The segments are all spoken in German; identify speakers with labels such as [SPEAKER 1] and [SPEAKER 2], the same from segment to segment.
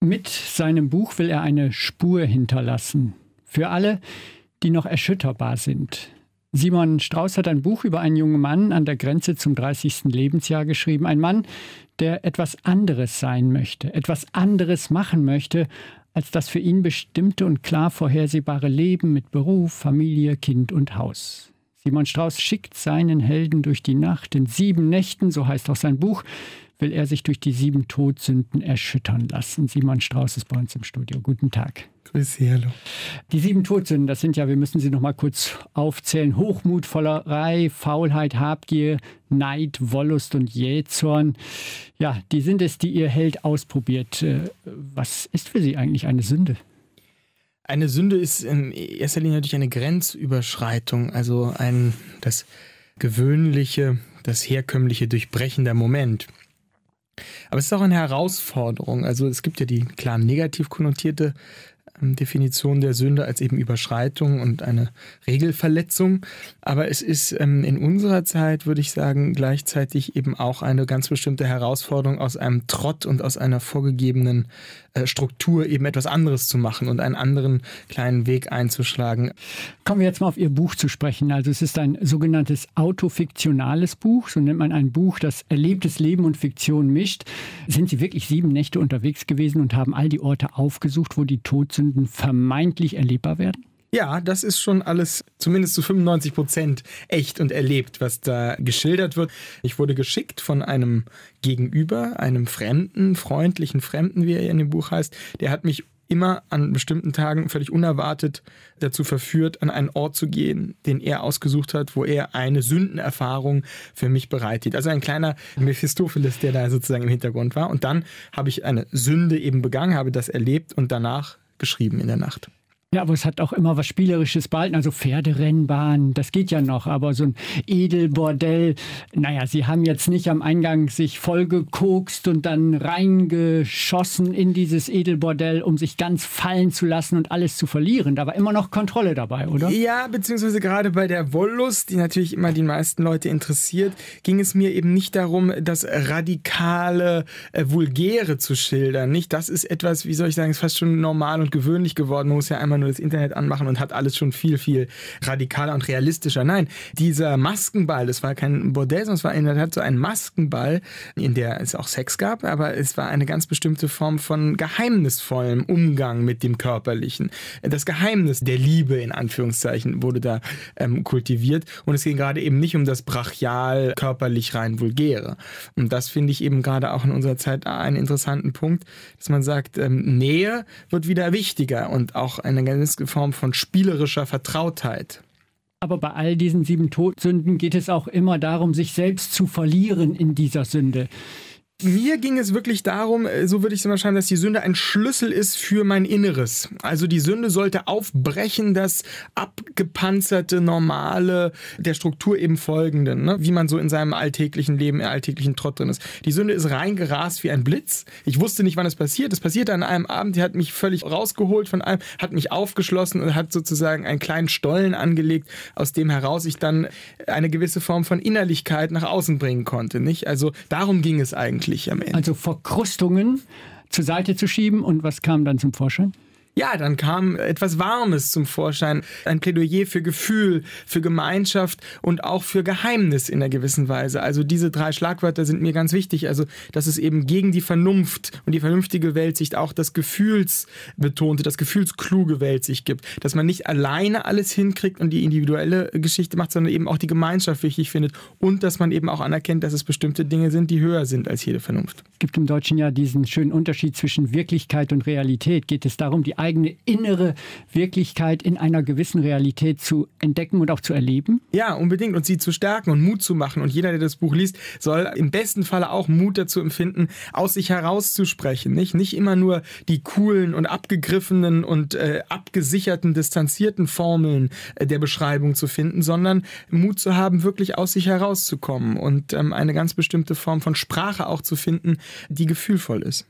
[SPEAKER 1] Mit seinem Buch will er eine Spur hinterlassen. Für alle, die noch erschütterbar sind. Simon Strauß hat ein Buch über einen jungen Mann an der Grenze zum 30. Lebensjahr geschrieben. Ein Mann, der etwas anderes sein möchte, etwas anderes machen möchte, als das für ihn bestimmte und klar vorhersehbare Leben mit Beruf, Familie, Kind und Haus. Simon Strauß schickt seinen Helden durch die Nacht. In 7 Nächten, so heißt auch sein Buch, will er sich durch die 7 Todsünden erschüttern lassen. Simon Strauß ist bei uns im Studio. Guten Tag.
[SPEAKER 2] Grüß Sie, hallo.
[SPEAKER 1] Die 7 Todsünden, das sind ja, wir müssen sie noch mal kurz aufzählen: Hochmut, Vollerei, Faulheit, Habgier, Neid, Wollust und Jähzorn. Ja, die sind es, die Ihr Held ausprobiert. Was ist für Sie eigentlich eine Sünde?
[SPEAKER 2] Eine Sünde ist in erster Linie natürlich eine Grenzüberschreitung, also das gewöhnliche, das herkömmliche durchbrechender Moment. Aber es ist auch eine Herausforderung. Also es gibt ja die klar negativ konnotierte Definition der Sünde als eben Überschreitung und eine Regelverletzung. Aber es ist in unserer Zeit, würde ich sagen, gleichzeitig eben auch eine ganz bestimmte Herausforderung, aus einem Trott und aus einer vorgegebenen Struktur eben etwas anderes zu machen und einen anderen kleinen Weg einzuschlagen.
[SPEAKER 1] Kommen wir jetzt mal auf Ihr Buch zu sprechen. Also es ist ein sogenanntes autofiktionales Buch. So nennt man ein Buch, das erlebtes Leben und Fiktion mischt. Sind Sie wirklich 7 Nächte unterwegs gewesen und haben all die Orte aufgesucht, wo die Todsünden vermeintlich erlebbar werden?
[SPEAKER 2] Ja, das ist schon alles zumindest zu 95% echt und erlebt, was da geschildert wird. Ich wurde geschickt von einem Gegenüber, einem Fremden, freundlichen Fremden, wie er in dem Buch heißt. Der hat mich immer an bestimmten Tagen völlig unerwartet dazu verführt, an einen Ort zu gehen, den er ausgesucht hat, wo er eine Sündenerfahrung für mich bereitet. Also ein kleiner Mephistopheles, der da sozusagen im Hintergrund war. Und dann habe ich eine Sünde eben begangen, habe das erlebt und danach geschrieben in der Nacht.
[SPEAKER 1] Ja, aber es hat auch immer was Spielerisches behalten, also Pferderennbahn, das geht ja noch, aber so ein Edelbordell, naja, Sie haben jetzt nicht am Eingang sich vollgekokst und dann reingeschossen in dieses Edelbordell, um sich ganz fallen zu lassen und alles zu verlieren. Da war immer noch Kontrolle dabei, oder?
[SPEAKER 2] Ja, beziehungsweise gerade bei der Wollust, die natürlich immer die meisten Leute interessiert, ging es mir eben nicht darum, das radikale, vulgäre zu schildern. Nicht, das ist etwas, wie soll ich sagen, ist fast schon normal und gewöhnlich geworden. Man muss ja einmal nur das Internet anmachen und hat alles schon viel, viel radikaler und realistischer. Nein, dieser Maskenball, das war kein Bordell, sondern es war in der Tat so ein Maskenball, in der es auch Sex gab, aber es war eine ganz bestimmte Form von geheimnisvollem Umgang mit dem Körperlichen. Das Geheimnis der Liebe, in Anführungszeichen, wurde da kultiviert und es ging gerade eben nicht um das brachial, körperlich rein vulgäre. Und das finde ich eben gerade auch in unserer Zeit einen interessanten Punkt, dass man sagt, Nähe wird wieder wichtiger und auch eine gewisse Form von spielerischer Vertrautheit.
[SPEAKER 1] Aber bei all diesen 7 Todsünden geht es auch immer darum, sich selbst zu verlieren in dieser Sünde.
[SPEAKER 2] Mir ging es wirklich darum, so würde ich es immer schreiben, dass die Sünde ein Schlüssel ist für mein Inneres. Also die Sünde sollte aufbrechen, das abgepanzerte, normale, der Struktur eben folgende, ne? Wie man so in seinem alltäglichen Leben, alltäglichen Trott drin ist. Die Sünde ist reingerast wie ein Blitz. Ich wusste nicht, wann es passiert. Es passierte an einem Abend, die hat mich völlig rausgeholt von allem, hat mich aufgeschlossen und hat sozusagen einen kleinen Stollen angelegt, aus dem heraus ich dann eine gewisse Form von Innerlichkeit nach außen bringen konnte, nicht? Also darum ging es eigentlich.
[SPEAKER 1] Also Verkrustungen zur Seite zu schieben, und was kam dann zum Vorschein?
[SPEAKER 2] Ja, dann kam etwas Warmes zum Vorschein, ein Plädoyer für Gefühl, für Gemeinschaft und auch für Geheimnis in einer gewissen Weise. Also diese 3 Schlagwörter sind mir ganz wichtig, also dass es eben gegen die Vernunft und die vernünftige Weltsicht auch das Gefühlsbetonte, das gefühlskluge Weltsicht gibt, dass man nicht alleine alles hinkriegt und die individuelle Geschichte macht, sondern eben auch die Gemeinschaft wichtig findet und dass man eben auch anerkennt, dass es bestimmte Dinge sind, die höher sind als jede Vernunft.
[SPEAKER 1] Es gibt im Deutschen ja diesen schönen Unterschied zwischen Wirklichkeit und Realität. Geht es darum, die eigene innere Wirklichkeit in einer gewissen Realität zu entdecken und auch zu erleben?
[SPEAKER 2] Ja, unbedingt. Und sie zu stärken und Mut zu machen. Und jeder, der das Buch liest, soll im besten Falle auch Mut dazu empfinden, aus sich herauszusprechen. Nicht immer nur die coolen und abgegriffenen und abgesicherten, distanzierten Formeln der Beschreibung zu finden, sondern Mut zu haben, wirklich aus sich herauszukommen und eine ganz bestimmte Form von Sprache auch zu finden, die gefühlvoll ist.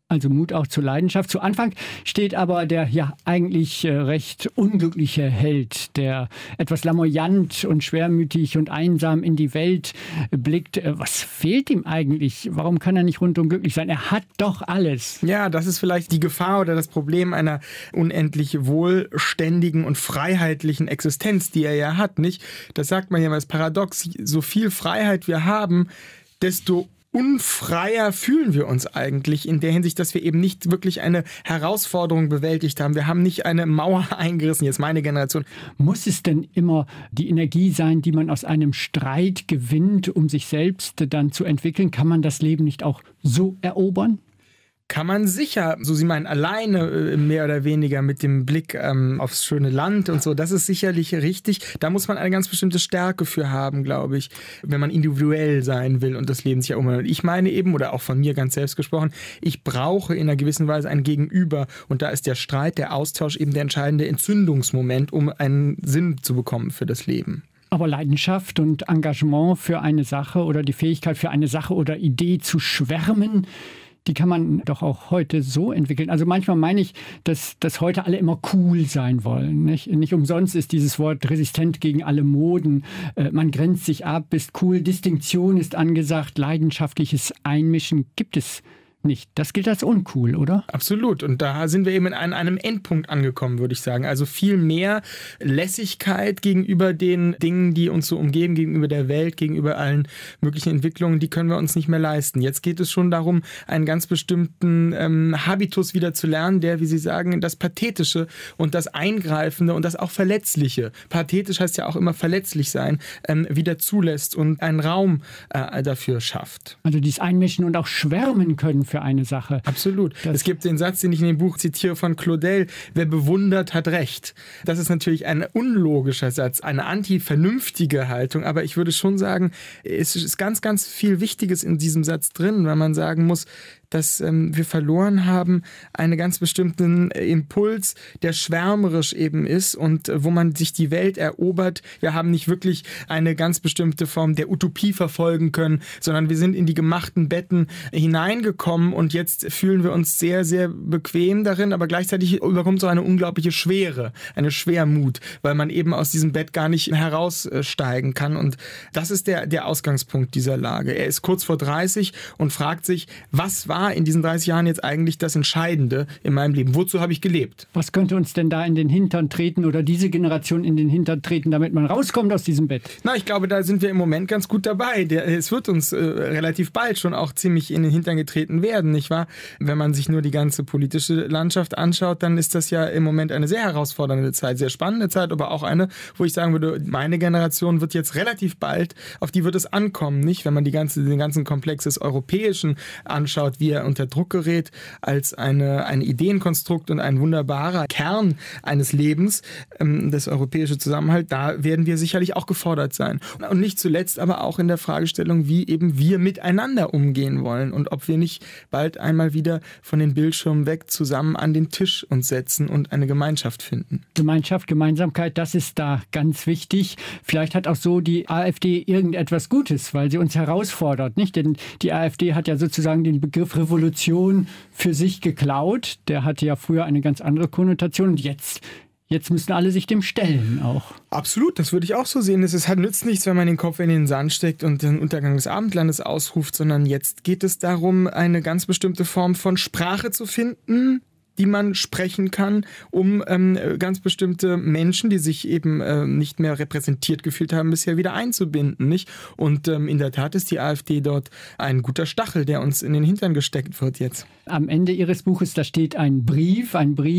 [SPEAKER 1] Also Mut auch zur Leidenschaft. Zu Anfang steht aber der ja eigentlich recht unglückliche Held, der etwas lamoyant und schwermütig und einsam in die Welt blickt. Was fehlt ihm eigentlich? Warum kann er nicht rundum glücklich sein? Er hat doch alles.
[SPEAKER 2] Ja, das ist vielleicht die Gefahr oder das Problem einer unendlich wohlständigen und freiheitlichen Existenz, die er ja hat, nicht? Das sagt man ja immer, das Paradox, so viel Freiheit wir haben, desto unfreier fühlen wir uns eigentlich in der Hinsicht, dass wir eben nicht wirklich eine Herausforderung bewältigt haben. Wir haben nicht eine Mauer eingerissen, jetzt meine Generation.
[SPEAKER 1] Muss es denn immer die Energie sein, die man aus einem Streit gewinnt, um sich selbst dann zu entwickeln? Kann man das Leben nicht auch so erobern?
[SPEAKER 2] Kann man sicher, so Sie meinen, alleine mehr oder weniger mit dem Blick aufs schöne Land und so, das ist sicherlich richtig. Da muss man eine ganz bestimmte Stärke für haben, glaube ich, wenn man individuell sein will und das Leben sich erobern will. Ich meine eben, oder auch von mir ganz selbst gesprochen, ich brauche in einer gewissen Weise ein Gegenüber und da ist der Streit, der Austausch eben der entscheidende Entzündungsmoment, um einen Sinn zu bekommen für das Leben.
[SPEAKER 1] Aber Leidenschaft und Engagement für eine Sache oder die Fähigkeit für eine Sache oder Idee zu schwärmen, die kann man doch auch heute so entwickeln. Also manchmal meine ich, dass heute alle immer cool sein wollen. Nicht umsonst ist dieses Wort resistent gegen alle Moden. Man grenzt sich ab, ist cool, Distinktion ist angesagt, leidenschaftliches Einmischen gibt es nicht. Das gilt als uncool, oder?
[SPEAKER 2] Absolut. Und da sind wir eben an einem Endpunkt angekommen, würde ich sagen. Also viel mehr Lässigkeit gegenüber den Dingen, die uns so umgeben, gegenüber der Welt, gegenüber allen möglichen Entwicklungen, die können wir uns nicht mehr leisten. Jetzt geht es schon darum, einen ganz bestimmten Habitus wieder zu lernen, der, wie Sie sagen, das Pathetische und das Eingreifende und das auch Verletzliche, pathetisch heißt ja auch immer verletzlich sein, wieder zulässt und einen Raum dafür schafft.
[SPEAKER 1] Also dieses Einmischen und auch schwärmen können für eine Sache.
[SPEAKER 2] Absolut. Es gibt den Satz, den ich in dem Buch zitiere von Claudel, wer bewundert, hat Recht. Das ist natürlich ein unlogischer Satz, eine anti-vernünftige Haltung, aber ich würde schon sagen, es ist ganz, ganz viel Wichtiges in diesem Satz drin, weil man sagen muss, dass wir verloren haben einen ganz bestimmten Impuls, der schwärmerisch eben ist und wo man sich die Welt erobert. Wir haben nicht wirklich eine ganz bestimmte Form der Utopie verfolgen können, sondern wir sind in die gemachten Betten hineingekommen und jetzt fühlen wir uns sehr, sehr bequem darin, aber gleichzeitig überkommt so eine unglaubliche Schwere, eine Schwermut, weil man eben aus diesem Bett gar nicht heraussteigen kann und das ist der Ausgangspunkt dieser Lage. Er ist kurz vor 30 und fragt sich, was war in diesen 30 Jahren jetzt eigentlich das Entscheidende in meinem Leben? Wozu habe ich gelebt?
[SPEAKER 1] Was könnte uns denn da in den Hintern treten oder diese Generation in den Hintern treten, damit man rauskommt aus diesem Bett?
[SPEAKER 2] Na, ich glaube, da sind wir im Moment ganz gut dabei. Es wird uns relativ bald schon auch ziemlich in den Hintern getreten werden, nicht wahr? Wenn man sich nur die ganze politische Landschaft anschaut, dann ist das ja im Moment eine sehr herausfordernde Zeit, sehr spannende Zeit, aber auch eine, wo ich sagen würde, meine Generation wird jetzt relativ bald, auf die wird es ankommen, nicht? Wenn man den ganzen Komplex des Europäischen anschaut, wie er unter Druck gerät als ein Ideenkonstrukt und ein wunderbarer Kern eines Lebens, das europäische Zusammenhalt, da werden wir sicherlich auch gefordert sein. Und nicht zuletzt aber auch in der Fragestellung, wie eben wir miteinander umgehen wollen und ob wir nicht bald einmal wieder von den Bildschirmen weg zusammen an den Tisch uns setzen und eine Gemeinschaft finden.
[SPEAKER 1] Gemeinschaft, Gemeinsamkeit, das ist da ganz wichtig. Vielleicht hat auch so die AfD irgendetwas Gutes, weil sie uns herausfordert, nicht? Denn die AfD hat ja sozusagen den Begriff Revolution für sich geklaut. Der hatte ja früher eine ganz andere Konnotation und jetzt müssen alle sich dem stellen auch.
[SPEAKER 2] Absolut, das würde ich auch so sehen. Es nützt nichts, wenn man den Kopf in den Sand steckt und den Untergang des Abendlandes ausruft, sondern jetzt geht es darum, eine ganz bestimmte Form von Sprache zu finden, die man sprechen kann, um ganz bestimmte Menschen, die sich eben nicht mehr repräsentiert gefühlt haben, bisher wieder einzubinden, nicht? Und in der Tat ist die AfD dort ein guter Stachel, der uns in den Hintern gesteckt wird jetzt.
[SPEAKER 1] Am Ende Ihres Buches, da steht ein Brief,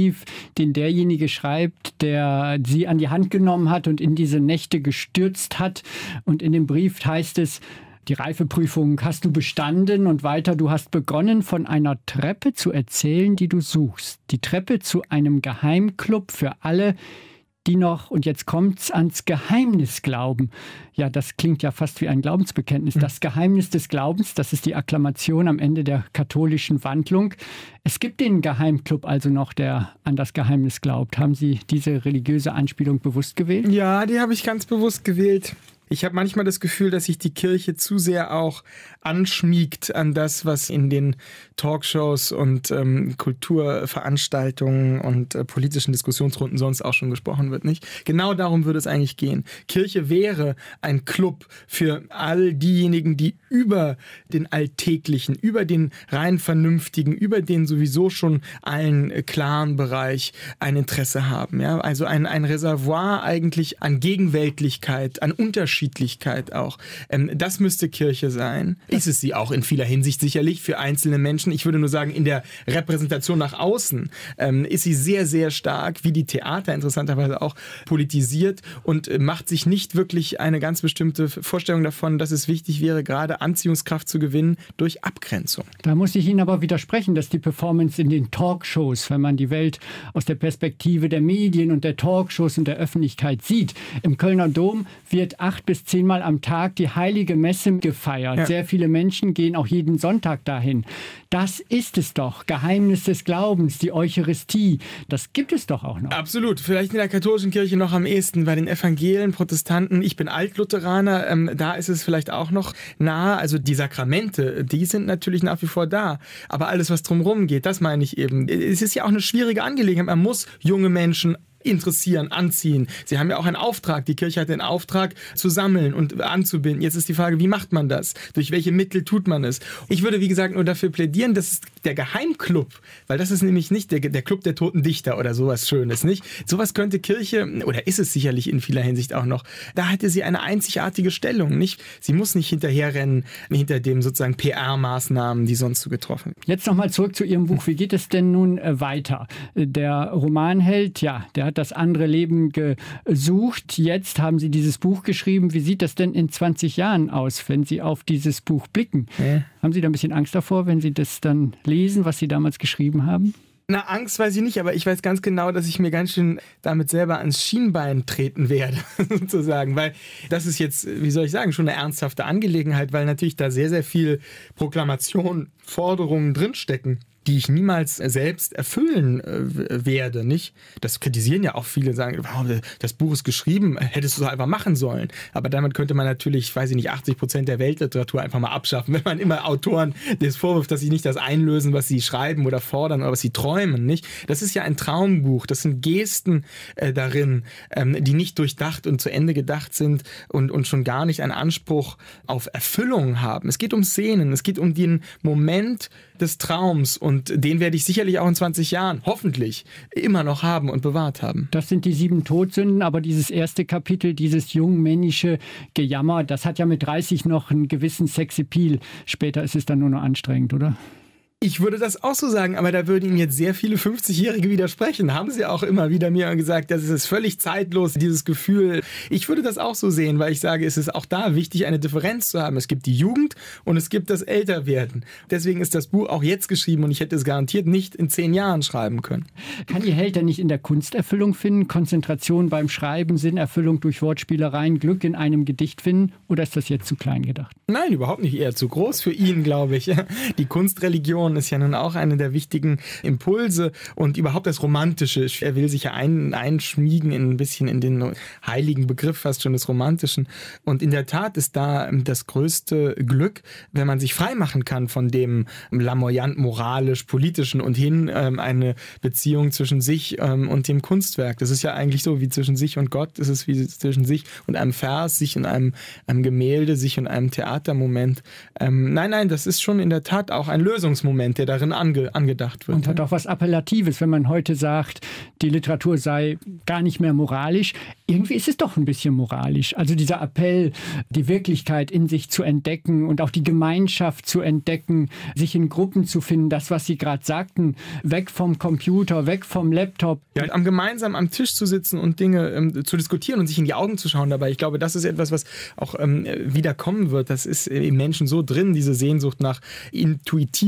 [SPEAKER 1] den derjenige schreibt, der Sie an die Hand genommen hat und in diese Nächte gestürzt hat. Und in dem Brief heißt es, die Reifeprüfung hast du bestanden und weiter, du hast begonnen, von einer Treppe zu erzählen, die du suchst. Die Treppe zu einem Geheimclub für alle, die noch, und jetzt kommt's, ans Geheimnis glauben. Ja, das klingt ja fast wie ein Glaubensbekenntnis. Das Geheimnis des Glaubens, das ist die Akklamation am Ende der katholischen Wandlung. Es gibt den Geheimclub also noch, der an das Geheimnis glaubt. Haben Sie diese religiöse Anspielung bewusst gewählt?
[SPEAKER 2] Ja, die habe ich ganz bewusst gewählt. Ich habe manchmal das Gefühl, dass sich die Kirche zu sehr auch anschmiegt an das, was in den Talkshows und Kulturveranstaltungen und politischen Diskussionsrunden sonst auch schon gesprochen wird, nicht? Genau darum würde es eigentlich gehen. Kirche wäre ein Club für all diejenigen, die über den Alltäglichen, über den rein Vernünftigen, über den sowieso schon allen klaren Bereich ein Interesse haben. Ja? Also ein Reservoir eigentlich an Gegenweltlichkeit, an Unterschiedlichkeit auch. Das müsste Kirche sein. Ist es sie auch in vieler Hinsicht sicherlich für einzelne Menschen. Ich würde nur sagen, in der Repräsentation nach außen ist sie sehr, sehr stark, wie die Theater interessanterweise auch, politisiert und macht sich nicht wirklich eine ganz bestimmte Vorstellung davon, dass es wichtig wäre, gerade Anziehungskraft zu gewinnen durch Abgrenzung.
[SPEAKER 1] Da muss ich Ihnen aber widersprechen, dass die Performance in den Talkshows, wenn man die Welt aus der Perspektive der Medien und der Talkshows und der Öffentlichkeit sieht, im Kölner Dom wird 8 bis 10 Mal am Tag die Heilige Messe gefeiert. Ja. Sehr viele Menschen gehen auch jeden Sonntag dahin. Das ist es doch. Geheimnis des Glaubens, die Eucharistie. Das gibt es doch auch noch.
[SPEAKER 2] Absolut. Vielleicht in der katholischen Kirche noch am ehesten. Bei den Evangelien, Protestanten, ich bin Altlutheraner, da ist es vielleicht auch noch nahe. Also die Sakramente, die sind natürlich nach wie vor da. Aber alles, was drumherum geht, das meine ich eben. Es ist ja auch eine schwierige Angelegenheit. Man muss junge Menschen interessieren, anziehen. Sie haben ja auch einen Auftrag. Die Kirche hat den Auftrag, zu sammeln und anzubinden. Jetzt ist die Frage, wie macht man das? Durch welche Mittel tut man es? Ich würde, wie gesagt, nur dafür plädieren, dass der Geheimclub, weil das ist nämlich nicht der Club der toten Dichter oder sowas Schönes, nicht? Sowas könnte Kirche, oder ist es sicherlich in vieler Hinsicht auch noch, da hätte sie eine einzigartige Stellung, nicht? Sie muss nicht hinterherrennen, hinter dem sozusagen PR-Maßnahmen, die sonst so getroffen.
[SPEAKER 1] Jetzt nochmal zurück zu Ihrem Buch. Wie geht es denn nun weiter? Der Romanheld, ja, der hat das andere Leben gesucht. Jetzt haben Sie dieses Buch geschrieben. Wie sieht das denn in 20 Jahren aus, wenn Sie auf dieses Buch blicken? Haben Sie da ein bisschen Angst davor, wenn Sie das dann lesen, was Sie damals geschrieben haben?
[SPEAKER 2] Na, Angst weiß ich nicht, aber ich weiß ganz genau, dass ich mir ganz schön damit selber ans Schienbein treten werde, sozusagen. Weil das ist jetzt, wie soll ich sagen, schon eine ernsthafte Angelegenheit, weil natürlich da sehr, sehr viel Proklamation, Forderungen drinstecken, die ich niemals selbst erfüllen werde, nicht? Das kritisieren ja auch viele, sagen, wow, das Buch ist geschrieben, hättest du es einfach machen sollen. Aber damit könnte man natürlich, weiß ich nicht, 80% der Weltliteratur einfach mal abschaffen, wenn man immer Autoren das vorwirft, dass sie nicht das einlösen, was sie schreiben oder fordern oder was sie träumen, nicht? Das ist ja ein Traumbuch, das sind Gesten darin, die nicht durchdacht und zu Ende gedacht sind und schon gar nicht einen Anspruch auf Erfüllung haben. Es geht um Szenen, es geht um den Moment des Traums und den werde ich sicherlich auch in 20 Jahren, hoffentlich, immer noch haben und bewahrt haben.
[SPEAKER 1] Das sind die 7 Todsünden, aber dieses erste Kapitel, dieses jungmännische Gejammer, das hat ja mit 30 noch einen gewissen Sexappeal. Später ist es dann nur noch anstrengend, oder?
[SPEAKER 2] Ich würde das auch so sagen, aber da würden Ihnen jetzt sehr viele 50-Jährige widersprechen. Haben Sie auch immer wieder mir gesagt, das ist völlig zeitlos, dieses Gefühl. Ich würde das auch so sehen, weil ich sage, es ist auch da wichtig, eine Differenz zu haben. Es gibt die Jugend und es gibt das Älterwerden. Deswegen ist das Buch auch jetzt geschrieben und ich hätte es garantiert nicht in 10 Jahren schreiben können.
[SPEAKER 1] Kann Ihr Held denn nicht in der Kunst Erfüllung finden? Konzentration beim Schreiben, Sinnerfüllung durch Wortspielereien, Glück in einem Gedicht finden? Oder ist das jetzt zu klein gedacht?
[SPEAKER 2] Nein, überhaupt nicht. Eher zu groß für ihn, glaube ich. Die Kunstreligion ist ja nun auch eine der wichtigen Impulse und überhaupt das Romantische. Er will sich ja einschmiegen ein bisschen in den heiligen Begriff fast schon des Romantischen. Und in der Tat ist da das größte Glück, wenn man sich freimachen kann von dem lamoyant moralisch-politischen und hin eine Beziehung zwischen sich und dem Kunstwerk. Das ist ja eigentlich so wie zwischen sich und Gott. Das ist wie zwischen sich und einem Vers, sich und einem Gemälde, sich und einem Theatermoment. Nein, das ist schon in der Tat auch ein Lösungsmoment, der darin angedacht wird.
[SPEAKER 1] Und hat auch was Appellatives, wenn man heute sagt, die Literatur sei gar nicht mehr moralisch. Irgendwie ist es doch ein bisschen moralisch. Also dieser Appell, die Wirklichkeit in sich zu entdecken und auch die Gemeinschaft zu entdecken, sich in Gruppen zu finden, das, was Sie gerade sagten, weg vom Computer, weg vom Laptop.
[SPEAKER 2] Ja, gemeinsam am Tisch zu sitzen und Dinge zu diskutieren und sich in die Augen zu schauen dabei. Ich glaube, das ist etwas, was auch wieder kommen wird. Das ist im Menschen so drin, diese Sehnsucht nach intuitivem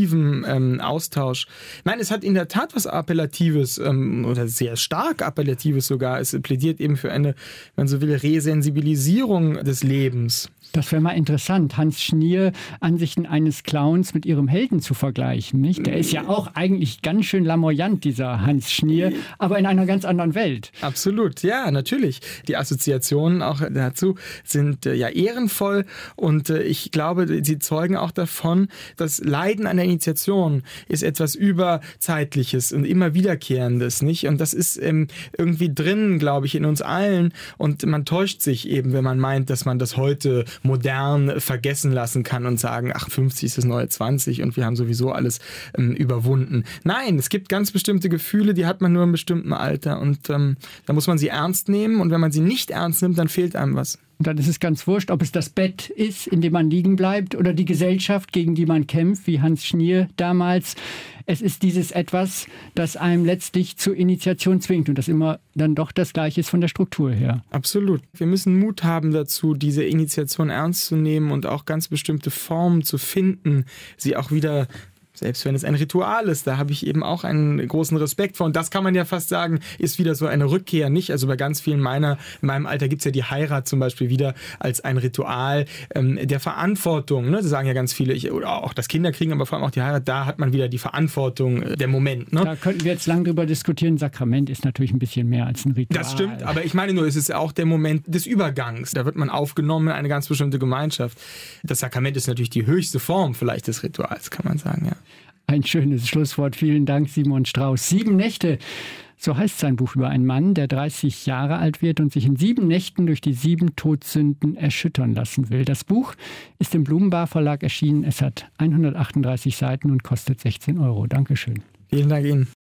[SPEAKER 2] Austausch. Nein, es hat in der Tat was Appellatives oder sehr stark Appellatives sogar. Es plädiert eben für eine, wenn man so will, Resensibilisierung des Lebens.
[SPEAKER 1] Das wäre mal interessant, Hans Schnier Ansichten eines Clowns mit ihrem Helden zu vergleichen, nicht? Der ist ja auch eigentlich ganz schön lamoyant, dieser Hans Schnier, aber in einer ganz anderen Welt.
[SPEAKER 2] Absolut, ja, natürlich. Die Assoziationen auch dazu sind ja ehrenvoll und ich glaube, sie zeugen auch davon, das Leiden an der Initiation ist etwas Überzeitliches und immer Wiederkehrendes, nicht? Und das ist irgendwie drin, glaube ich, in uns allen und man täuscht sich eben, wenn man meint, dass man das heute modern vergessen lassen kann und sagen, ach, 50 ist das neue 20 und wir haben sowieso alles überwunden. Nein, es gibt ganz bestimmte Gefühle, die hat man nur im bestimmten Alter und da muss man sie ernst nehmen und wenn man sie nicht ernst nimmt, dann fehlt einem was.
[SPEAKER 1] Und dann ist es ganz wurscht, ob es das Bett ist, in dem man liegen bleibt oder die Gesellschaft, gegen die man kämpft, wie Hans Schnier damals. Es ist dieses Etwas, das einem letztlich zur Initiation zwingt und das immer dann doch das Gleiche ist von der Struktur her.
[SPEAKER 2] Absolut. Wir müssen Mut haben dazu, diese Initiation ernst zu nehmen und auch ganz bestimmte Formen zu finden, sie auch wieder, selbst wenn es ein Ritual ist, da habe ich eben auch einen großen Respekt vor. Und das kann man ja fast sagen, ist wieder so eine Rückkehr, nicht? Also bei ganz vielen in meinem Alter gibt es ja die Heirat zum Beispiel wieder als ein Ritual der Verantwortung. Ne? Das sagen ja ganz viele, oder auch das Kinderkriegen, aber vor allem auch die Heirat, da hat man wieder die Verantwortung, der Moment. Ne?
[SPEAKER 1] Da könnten wir jetzt lang drüber diskutieren. Sakrament ist natürlich ein bisschen mehr als ein Ritual.
[SPEAKER 2] Das stimmt, aber ich meine nur, es ist auch der Moment des Übergangs. Da wird man aufgenommen in eine ganz bestimmte Gemeinschaft. Das Sakrament ist natürlich die höchste Form vielleicht des Rituals, kann man sagen, ja.
[SPEAKER 1] Ein schönes Schlusswort. Vielen Dank, Simon Strauß. 7 Nächte, so heißt sein Buch über einen Mann, der 30 Jahre alt wird und sich in 7 Nächten durch die 7 Todsünden erschüttern lassen will. Das Buch ist im Blumenbar Verlag erschienen. Es hat 138 Seiten und kostet 16 €. Dankeschön.
[SPEAKER 2] Vielen Dank Ihnen.